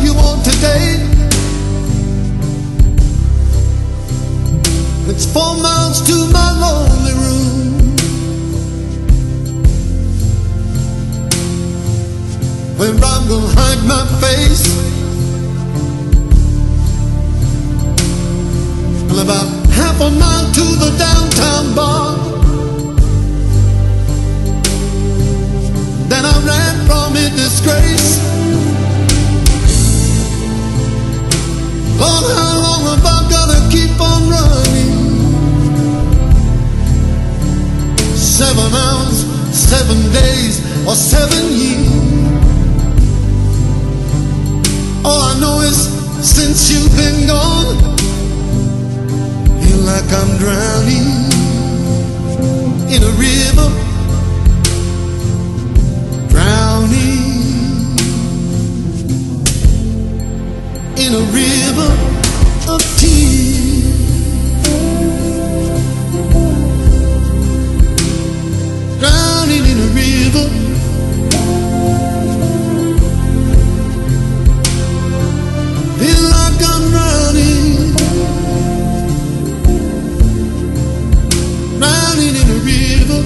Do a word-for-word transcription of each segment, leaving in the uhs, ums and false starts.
you want today. It's four miles to my lonely room, where I'm gonna hide my face. And about half a mile to the downtown bar, then I ran from in disgrace. Lord, how long have I gotta keep on running? Seven hours, seven days, or seven years. All I know is since you've been gone, feel like I'm drowning in a river, drowning in a river of tears. Drowning in a river, feel like I'm drowning, drowning in a river.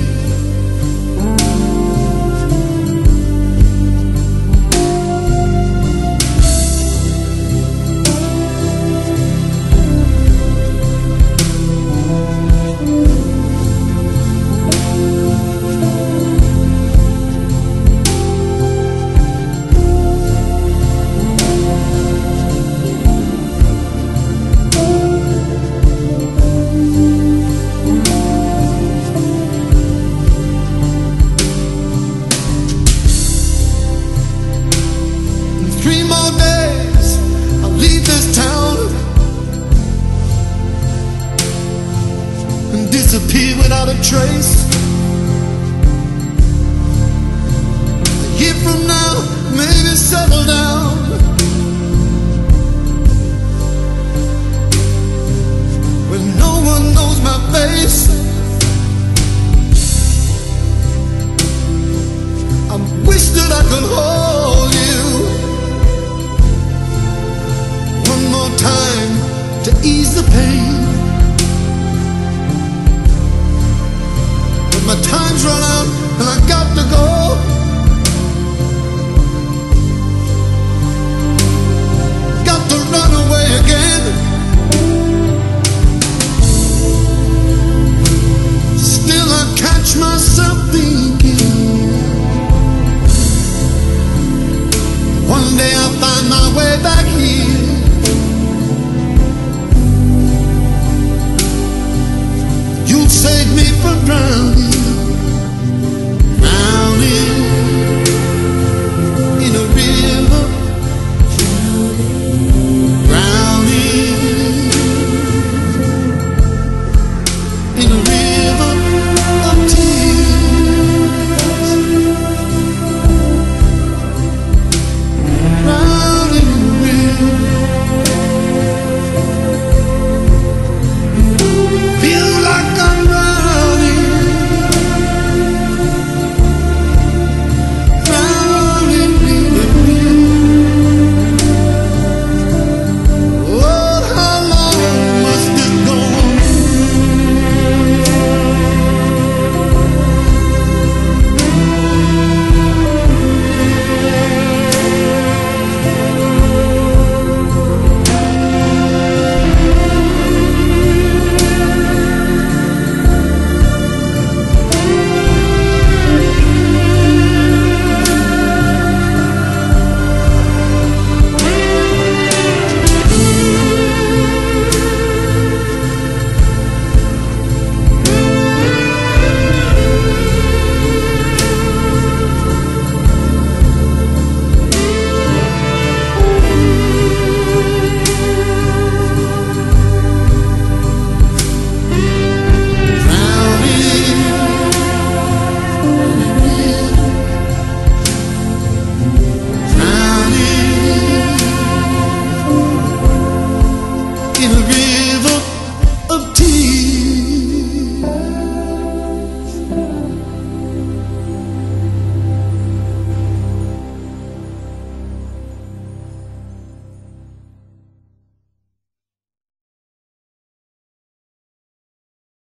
Three more days, I'll leave this town and disappear without a trace. A year from now, maybe settle down, where no one knows my face. I wish that I could hold you one more time to ease the pain, but my time's run out and I got to go. Got to run away again. Still I catch myself thinking, one day I'll find my way back here. You'll save me from drowning, drowning in a river, drowning in a river of tears, drowning in a river. Feel like I'm drowning, drowning in the river. Lord, how long must it go on? In a real